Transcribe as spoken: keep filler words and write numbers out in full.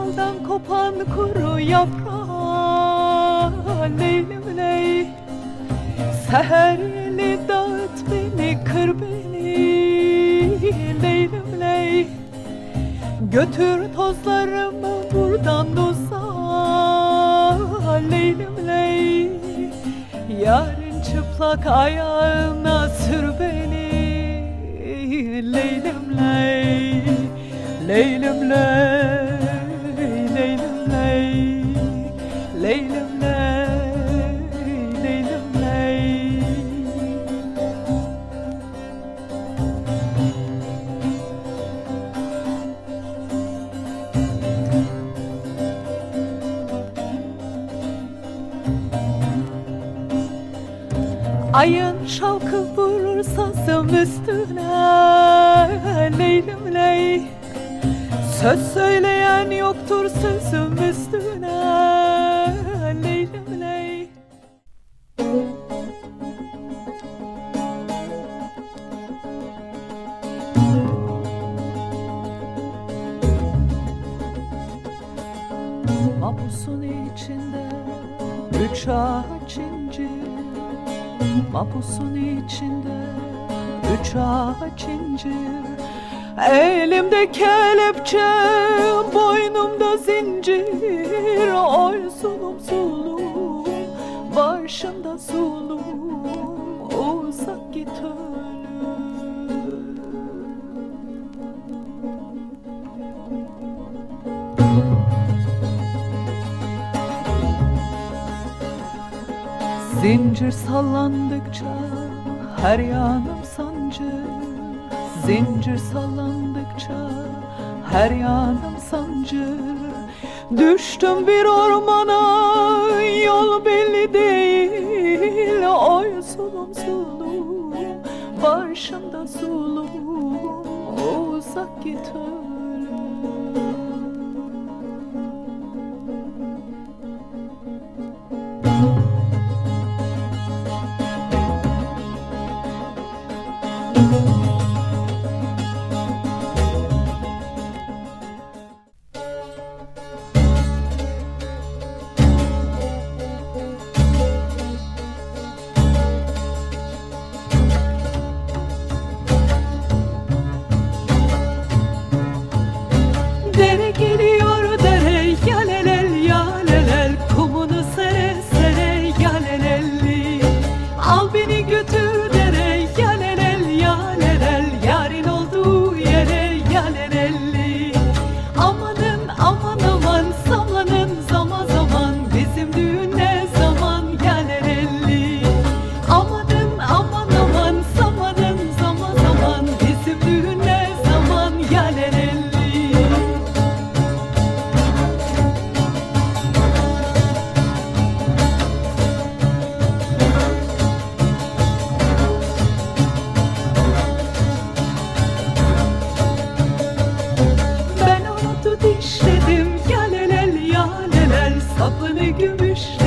daldan kopan kuru yaprağı Leylim ley, seherli dağıt beni, kır beni Leylim ley, götür tozlarımı buradan uzağa Leylim ley, yarın çıplak ayağına sür beni Leylim ley, Leylim ley, Leylim ley, Leylim ley, Leylim ley. Ayın şavkı vurur sazım üstüne Leylim ley, söz söyleyen yoktur sözüm üstüne Leylim ley. Mapusun içinde üç ağaç incir, mapusun içinde üç ağaç incir, elimde kelepçe, boynumda zincir, oy sulum sulum, başımda sulum, uzak git ölüm. Zincir sallandıkça her yanım sancı, zincir sallandıkça her yanım sancır. Düştüm bir ormana, yol belli değil, oy sulum sulum, başımda sulum, uzak git ölüm. Dere geliyor dere, yalelel yalelel, kumunu sere sere yalelelli. Al beni götür dere, yalelel yalelel, yarın olduğu yere yalelelli. Amanın aman aman, sallanın zaman zaman, bizim düğün ne zaman yalelelli. Amanın aman aman, sallanın zaman zaman, bizim düğün ne zaman yalelelli. Dişledim yalelel yalelel, sapını gümüş